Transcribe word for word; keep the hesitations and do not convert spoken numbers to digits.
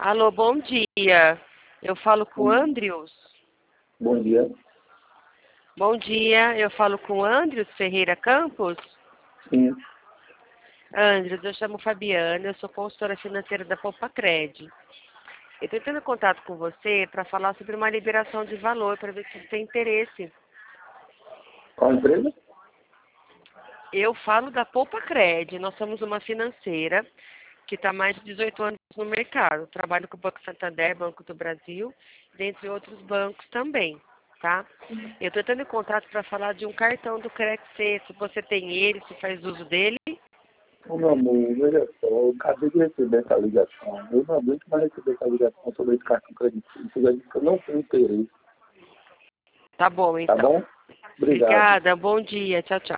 Alô, bom dia. Eu falo com o Andrius. Bom dia. Bom dia, eu falo com o Andrius Ferreira Campos. Sim. Andrius, eu chamo Fabiana, eu sou consultora financeira da Poupacred. Eu estou entrando em contato com você para falar sobre uma liberação de valor, para ver se você tem interesse. Qual empresa? Eu falo da Poupacred, nós somos uma financeira que está há mais de dezoito anos no mercado. Trabalho com o Banco Santander, Banco do Brasil, dentre outros bancos também, tá? Eu estou entrando em contato para falar de um cartão do Credit, se você tem ele, se faz uso dele. Ô, meu amor, veja só, eu acabei de receber essa ligação. Eu não aguento mais receber essa ligação sobre esse cartão crediticio. Já disse que eu não tenho interesse. Tá bom, Tá então. bom? Obrigado. Obrigada, bom dia, tchau, tchau.